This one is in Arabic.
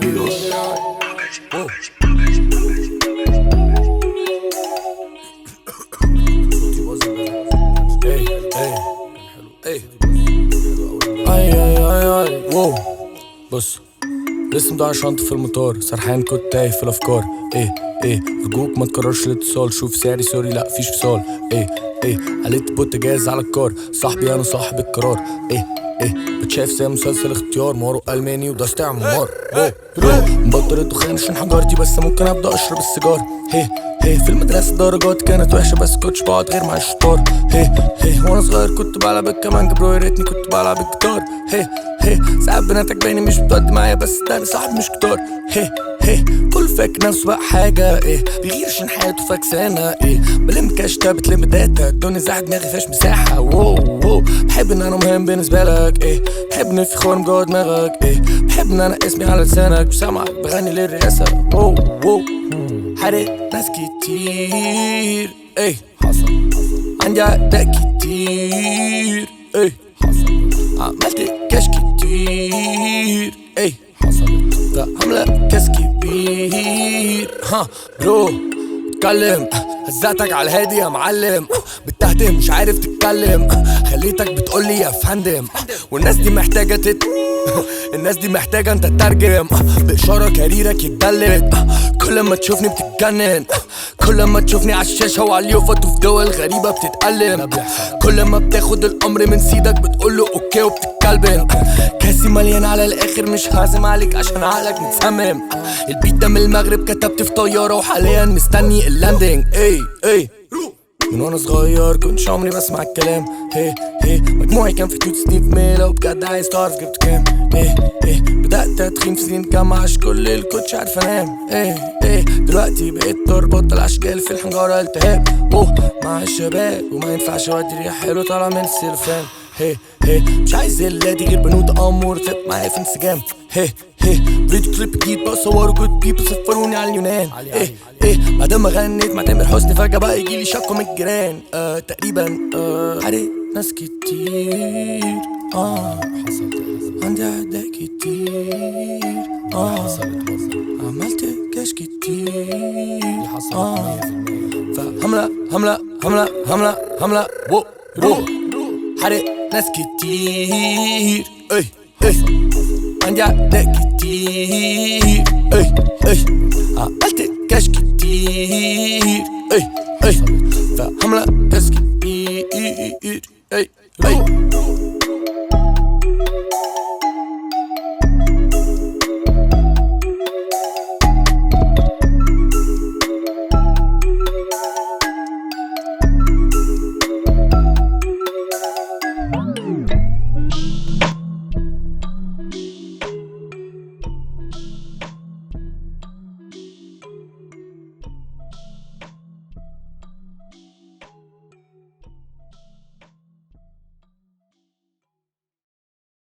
amigos. بص لسه مضيع شنطة في المطار، سرحان كنت تايه في الافكار. ارجوك ما تكررش الاتصال، شوف سعري سوري لا فيش فصال. قلت بوتجاز على الكار، صاحبي انا صاحب القرار. بتشاف زي مسلسل اختيار، مارو الماني وده استعمار. مبطل الدخان عشان حجارتي، بس ممكن ابدا اشرب السيجار. في المدرسة درجات كانت وحشة، بس كنتش بقعد غير مع الشطار. وانا صغير كنت بلعب الكمانجة برو، يا ريتني كنت بلعب الجيتار. ساعات بناتك باينة مش بتقعد معايا، بس ده صاحب مش كتار. كل فاكر نفسه بقى حاجة، بيغير عشان حياته فاكسانة. بلم كاشتا بتلم داتا، الدنيا زاحت دماغي فيهاش مساحة. بحب ان انا مهم بالنسبة لك، بحب ان في خورم جوا دماغك، بحب ان انا اسمي على لسانك، مش سامعك بغني للرئاسة. حرق ناس كتير، حصل عندي عداء كتير، حصل عملت كاش كتير، حصلت عاملة كاس كبير. برو اتكلم، هزقتك على الهادي يا معلم، بتهدم مش عارف تتكلم، خليتك بتقولي يا فندم. والناس دي محتاجة الناس دي محتاجة انت تترجم، بإشارة كاريرك يتجلد. كل ما تشوفني بتتجنن، كل ما تشوفني عالشاشة وعلى اليوفط وفي دول غريبة بتتألم. كل ما بتاخد الأمر من سيدك بتقوله اوكي وبتتكلبن. كاسي مليان على الآخر، مش هعزم عليك عشان عقلك متسمم. البيت ده من المغرب، كتبت في طيارة وحاليا مستني اللاندنج. من وانا صغير كنتش عمري بسمع الكلام. مجموعي كان في توت سنيف ميلة، وبجد عايز تعرف جبت كام. بدأت ادخين في سنين جامعة، عش كل اللي كنتش عارف انام. دلوقتي بقيت تربط الاشجال في الحنجرة التهاب مع الشباب، وما ينفعش اودي ريح حلو طالع من السلفان. مش عايز اللادي غير بنود امور تبقى معايا في انسجام. فيديو كليب جديد بصوره جود بيبل، سفروني على اليونان. بعد ما غنيت مع تامر حسني فجأة بقى يجيلي شكوى من الجيران. تقريبا حرق ناس كتير، عندي عداء كتير، عملت كاش كتير، فهملة هملة هملة هملة هملة حرق ناس كتير، عندي عداء كتير، عملت كاش كتير، فهملة كاش كتير.